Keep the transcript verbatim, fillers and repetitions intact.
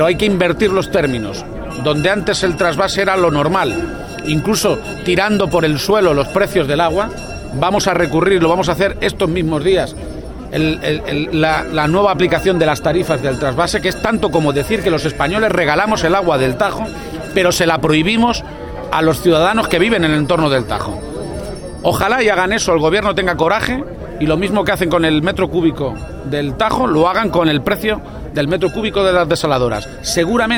Pero hay que invertir los términos. Donde antes el trasvase era lo normal, incluso tirando por el suelo los precios del agua, vamos a recurrir, lo vamos a hacer estos mismos días, el, el, el, la, la nueva aplicación de las tarifas del trasvase, que es tanto como decir que los españoles regalamos el agua del Tajo, pero se la prohibimos a los ciudadanos que viven en el entorno del Tajo. Ojalá y hagan eso, el gobierno tenga coraje, y lo mismo que hacen con el metro cúbico del Tajo, lo hagan con el precio del metro cúbico de las desaladoras. Seguramente